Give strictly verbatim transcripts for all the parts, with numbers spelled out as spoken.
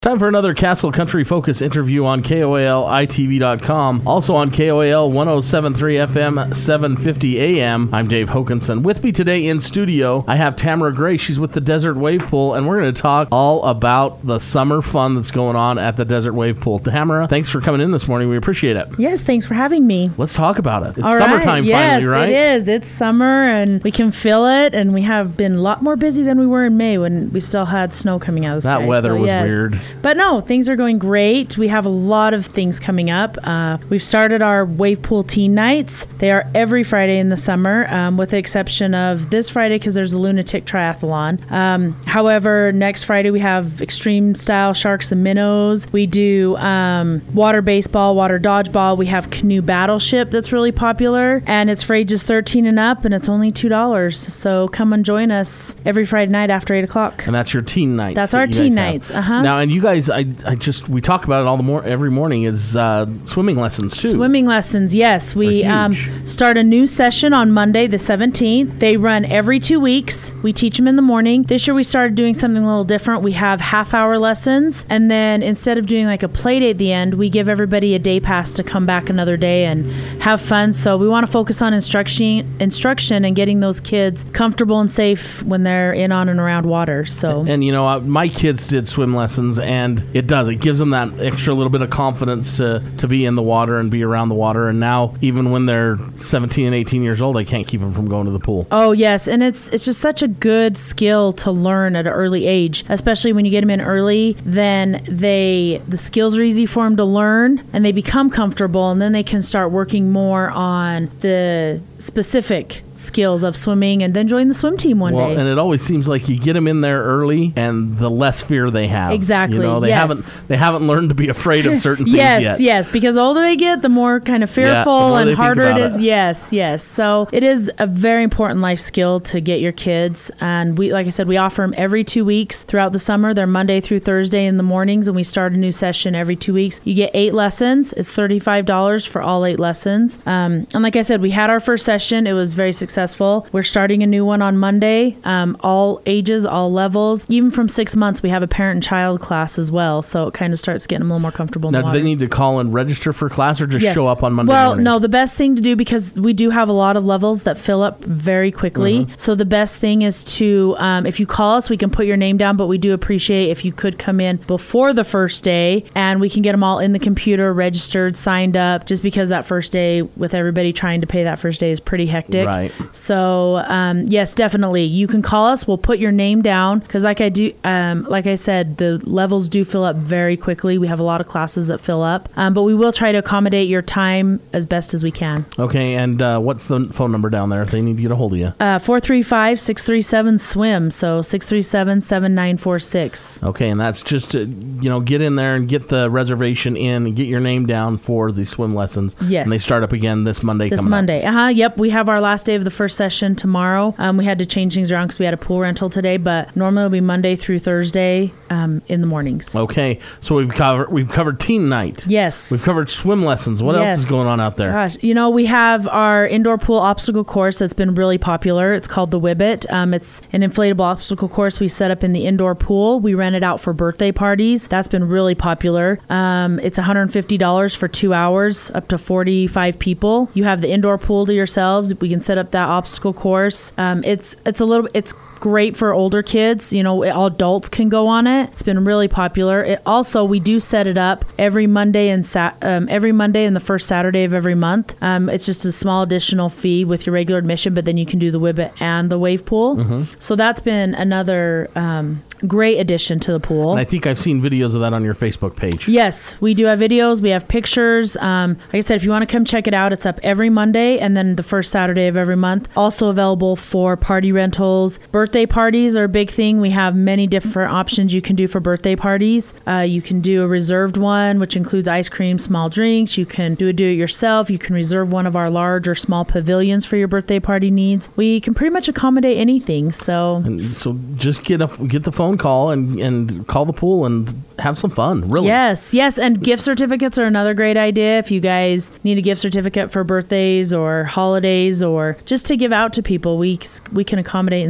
Time for another Castle Country Focus interview on K O A L I T V dot com. Also on K O A L one oh seven point three F M, seven fifty A M. I'm Dave Hokanson. With me today in studio, I have Tamara Gray. She's with the Desert Wave Pool, and we're going to talk all about the summer fun that's going on at the Desert Wave Pool. Tamara, thanks for coming in this morning. We appreciate it. Yes, thanks for having me. Let's talk about it. It's all summertime right. yes, finally, right? Yes, it is. It's summer, and we can feel it, and we have been a lot more busy than we were in May when we still had snow coming out of the that sky. That weather so, was yes. weird. But no, things are going great. We have a lot of things coming up. Uh, we've started our Wave Pool Teen Nights. They are every Friday in the summer, um, with the exception of this Friday because there's a lunatic triathlon. Um, however, next Friday we have extreme style sharks and minnows. We do um, water baseball, water dodgeball. We have canoe battleship that's really popular, and it's for ages thirteen and up, and it's only two dollars. So come and join us every Friday night after eight o'clock. And that's your teen nights. That's that our teen have. nights. Uh-huh. Now, and you guys, I, I just, we talk about it all the mor- every morning is uh, swimming lessons too. Swimming lessons, yes. We um, start a new session on Monday the seventeenth. They run every two weeks. We teach them in the morning. This year we started doing something a little different. We have half-hour lessons, and then instead of doing like a play date at the end, we give everybody a day pass to come back another day and have fun. So we want to focus on instruction, instruction and getting those kids comfortable and safe when they're in, on, and around water. So, and, and you know, uh, my kids did swim lessons, and it does. It gives them that extra little bit of confidence to, to be in the water and be around the water. And now, even when they're seventeen and eighteen years old, I can't keep them from going to the pool. Oh, yes. And it's it's just such a good skill to learn at an early age, especially when you get them in early. Then they the skills are easy for them to learn, and they become comfortable, and then they can start working more on the specific skills of swimming and then join the swim team one well, day. And it always seems like you get them in there early, and the less fear they have. Exactly. You know, they yes. haven't they haven't learned to be afraid of certain things yes, yet. Yes, yes. Because the older they get, the more kind of fearful yeah, and harder it is. It. Yes, yes. So it is a very important life skill to get your kids. And we, like I said, we offer them every two weeks throughout the summer. They're Monday through Thursday in the mornings, and we start a new session every two weeks. You get eight lessons. It's thirty-five dollars for all eight lessons. Um, and like I said, we had our first session. It was very successful. We're starting a new one on Monday. Um, all ages, all levels. Even from six months, we have a parent and child class as well. So it kind of starts getting them a little more comfortable in now, the water. do they need to call and register for class, or just yes. show up on Monday well, morning? no, the best thing to do, because we do have a lot of levels that fill up very quickly. Mm-hmm. So the best thing is to, um, if you call us, we can put your name down, but we do appreciate if you could come in before the first day, and we can get them all in the computer, registered, signed up, just because that first day, with everybody trying to pay that first day, is pretty hectic. Right. So, um, yes, definitely. You can call us. We'll put your name down, because like I do, um, like I said, the levels do fill up very quickly. We have a lot of classes that fill up, um, but we will try to accommodate your time as best as we can. Okay, and uh, what's the phone number down there if they need to get a hold of you? Uh, four three five, six three seven, SWIM, so six three seven, seven nine four six. Okay, and that's just to, you know, get in there and get the reservation in and get your name down for the swim lessons. Yes. And they start up again this Monday This coming Monday. up. Uh-huh, yep. We have our last day of the first session tomorrow. Um, we had to change things around because we had a pool rental today, but normally it'll be Monday through Thursday um, in the mornings. Okay, so we've covered we've covered teen night. Yes. We've covered swim lessons. What yes. else is going on out there? Gosh, you know, we have our indoor pool obstacle course that's been really popular. It's called the Wibbit. Um, it's an inflatable obstacle course we set up in the indoor pool. We rent it out for birthday parties. That's been really popular. Um, it's one hundred fifty dollars for two hours, up to forty-five people. You have the indoor pool to yourselves. We can set up that obstacle course. Um, it's it's a little it's great for older kids. You know, all adults can go on it. It's been really popular. It also, we do set it up every Monday and sat um, every Monday and the first Saturday of every month. Um, it's just a small additional fee with your regular admission, but then you can do the Wibbit and the wave pool. Mm-hmm. So that's been another um, great addition to the pool. And I think I've seen videos of that on your Facebook page. Yes, we do have videos. We have pictures. Um, like I said, if you want to come check it out, it's up every Monday and then the first Saturday of every month. Also available for party rentals. Birthday parties are a big thing. We have many different options you can do for birthday parties. Uh, you can do a reserved one, which includes ice cream, small drinks. You can do a do-it-yourself. You can reserve one of our large or small pavilions for your birthday party needs. We can pretty much accommodate anything. So, and so just get a get the phone call and and call the pool and have some fun. Really. Yes, yes, and gift certificates are another great idea. If you guys need a gift certificate for birthdays or holidays or just to give out to people, we we can accommodate and sell any kind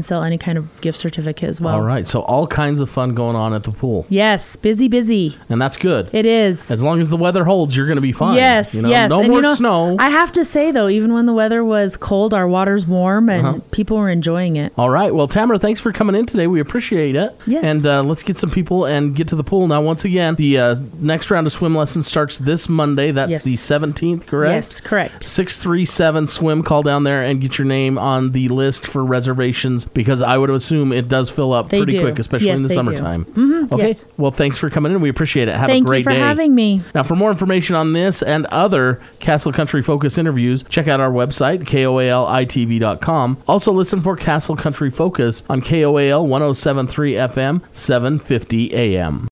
kind of gift certificate as well. All right. So all kinds of fun going on at the pool. Yes, busy, busy. And that's good. It is. As long as the weather holds, you're going to be fine. Yes, you know? yes. No and more you know, snow. I have to say, though, even when the weather was cold, our water's warm and Uh-huh. people were enjoying it. All right. Well, Tamara, thanks for coming in today. We appreciate it. Yes. And uh, let's get some people and get to the pool. Now, once again, the uh, next round of swim lessons starts this Monday. That's Yes. the seventeenth, correct? Yes, correct. six three seven swim. Call down there and get your name on the list for reservations, because I would assume it does fill up They pretty do. quick, especially Yes, in the they do. summertime. Mm-hmm, Okay. yes. Well, thanks for coming in. We appreciate it. Have Thank a great you for day. having me. Now, for more information on this and other Castle Country Focus interviews, check out our website, K O A L I T V dot com. Also, listen for Castle Country Focus on K O A L one oh seven point three F M, seven fifty A M.